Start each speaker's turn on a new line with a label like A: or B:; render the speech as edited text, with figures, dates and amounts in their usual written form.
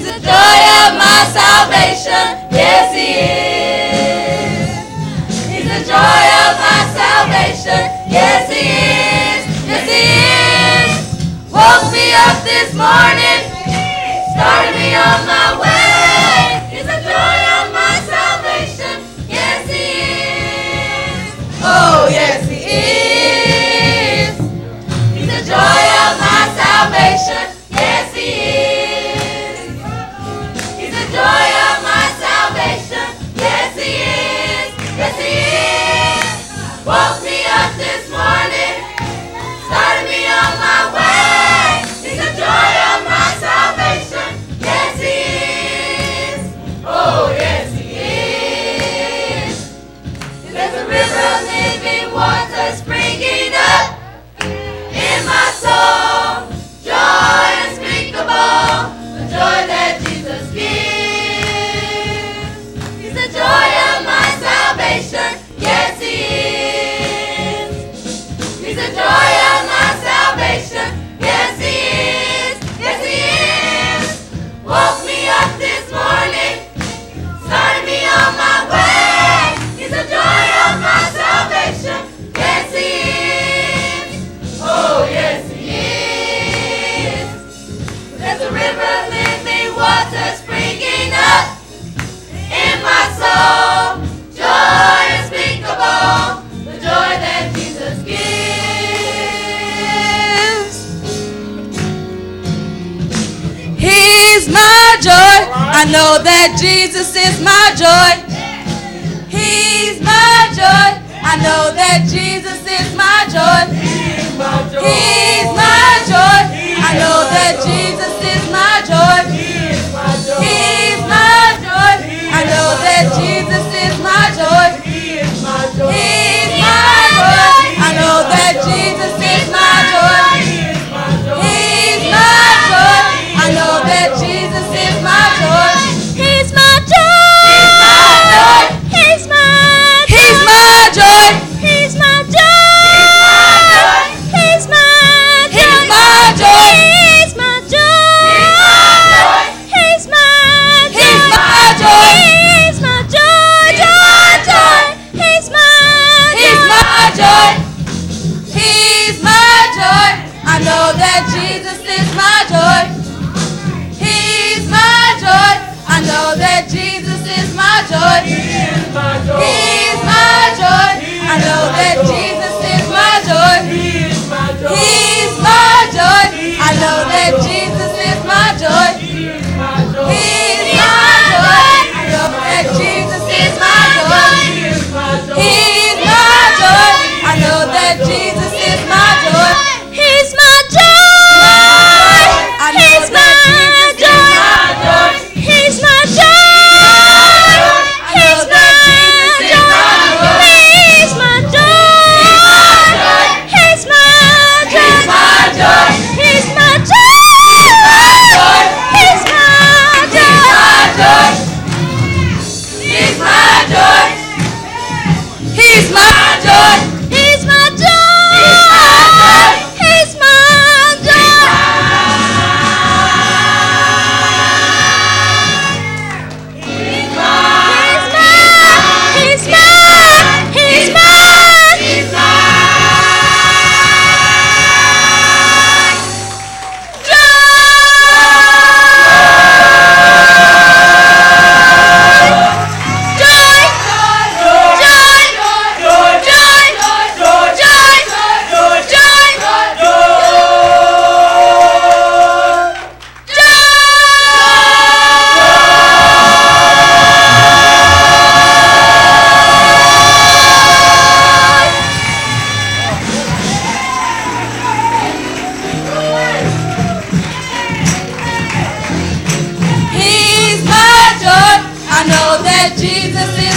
A: the joy of my salvation. Yes, He is. He's the joy of my salvation. Yes, He is. Yes, He is. Woke me up this morning, started me on my way. He's the joy of my salvation. Yes, He is. Oh, yes, He is. He's the joy of my salvation. Yes, He is. He's the joy of my salvation. Yes, He is. Yes, He is. Woke me up this morning, started me on my way. He's the joy of my salvation. Yes, He is. Oh, yes, He is. There's a river of living water springing up in my soul. Joy unspeakable, the joy that Jesus gives. He's the joy of my salvation. Yes, He is. He's the joy of my salvation. Yes, He is. Yes, He is. Woke me up this morning, started me on my way. He's the joy of my salvation. Yes, He is. Oh, yes, He is. There's a river of living water springing up in my soul. Joy unspeakable, the joy that Jesus gives. He's my joy. I know that Jesus is my joy. He's my joy. I know that Jesus is my joy. He's my joy. I know that Jesus is my joy. He's my joy. I know that Jesus is my joy. He's my joy. I know that Jesus is my joy. He's my joy. I know that Jesus is my joy. He's my joy. He's my joy. He's my joy. He's my joy. He's my joy. He's my joy. He's my joy. He's my joy. He's my joy. I know that Jesus is my joy. He's my joy. I know that Jesus is my joy. He's my joy. I know that Jesus is my joy. He's my joy. I know that Jesus is my joy. He's my joy. I know that Jesus is my joy. He's my joy. I know that Jesus is my joy. He's my joy. I know that Jesus is my joy. He's my joy. He's my joy. He's my joy. He's my joy. He's my joy. He's my joy. He's my joy. He's my joy. He's my joy. He's my joy. I know that Jesus is